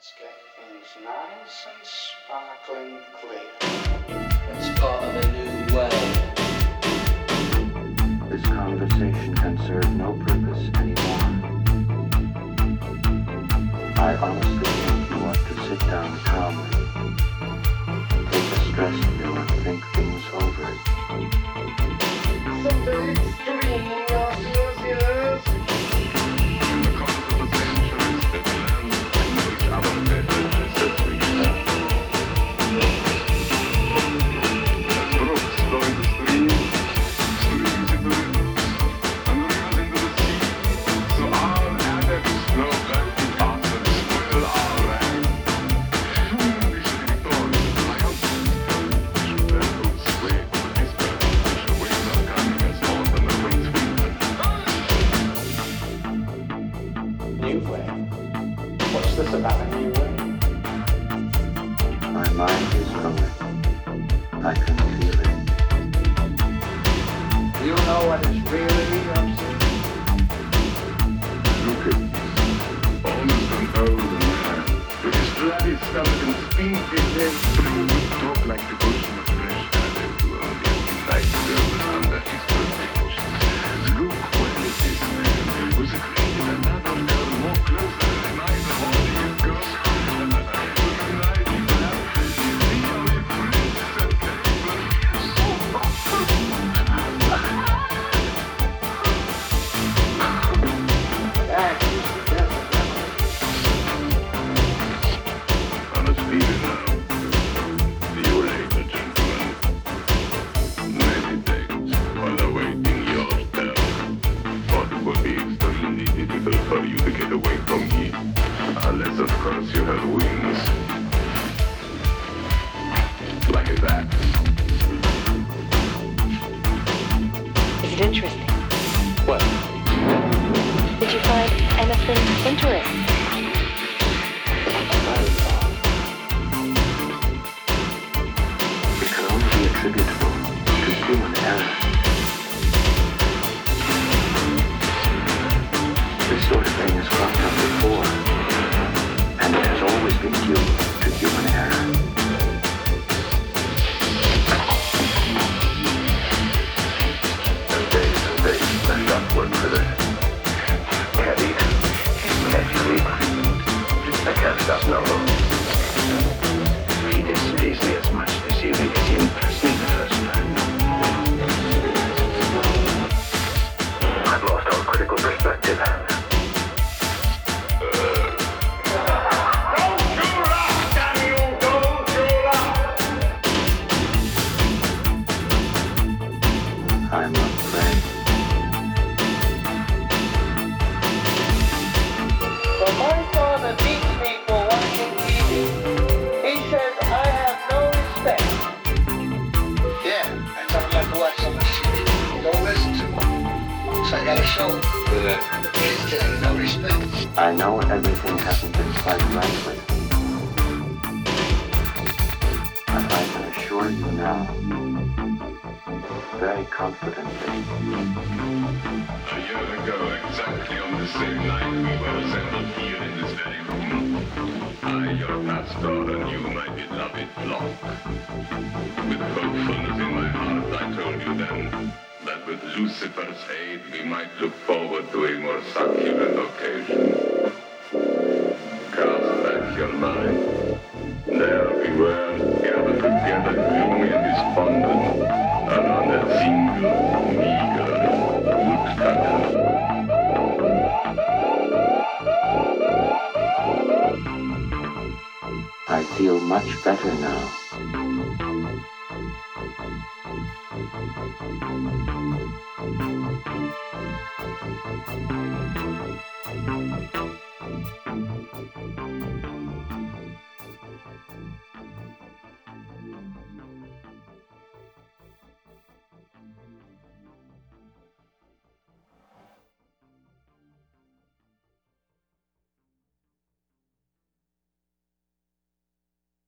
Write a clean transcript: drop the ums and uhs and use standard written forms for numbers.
Let's get things nice and sparkling clear. It's part of a new way. This conversation can serve no purpose anymore. I honestly think you ought to sit down calmly, take a stress pill and think things over. Something extreme, yes. In the course of the centuries that learn to know each other better as we have. As brooks flow into streams, streams into rivers, and rivers into the sea, so our addicts flow back to us and spoil our land. Soon we should be victorious, triumphant. We should then go sway to the iceberg, which awaits our coming as autumn awaits winter. New way? What's this about a new way? My mind is going. I can feel it. Do you know what is really upset? Look at this, almost an old man, with his flabby stomach and spinky legs, but he would talk like the ocean of fresh air to only a nice girl under his protection. Look well at this man, who's created another girl more closer than either one of you girls. With a nice laugh, you see how he flips at on a speedy now. See you later, gentlemen. Meditate while awaiting your turn. For it will be extremely difficult for you to get away from me. Unless, of course, you have wings. Like that. Is it interesting? What? Did you find anything interesting? It can only be attributable to human error. This sort of thing has cropped up before, and it has always been due to human error. And days left upward for the caddy. Casually. I can't stop now. He displays me as much as you did as in person the first time. I've lost all critical perspective. I'm afraid. So my father beats me for watching TV. He says I have no respect. Yeah, I don't like to watch so much shit. Don't listen to him. So I gotta show him. He's telling no respect. I know everything hasn't been quite right with me. But I can assure you now, very confidently, A year ago, exactly on the same night, we were assembled here in this very room. I, your pastor, and you, my beloved flock. With hopefulness in my heart, I told you then that with Lucifer's aid, we might look forward to a more succulent occasion. Cast back your mind. There we were, gathered together, gloomy and despondent, around that single, meager woodcutter. I feel much better now.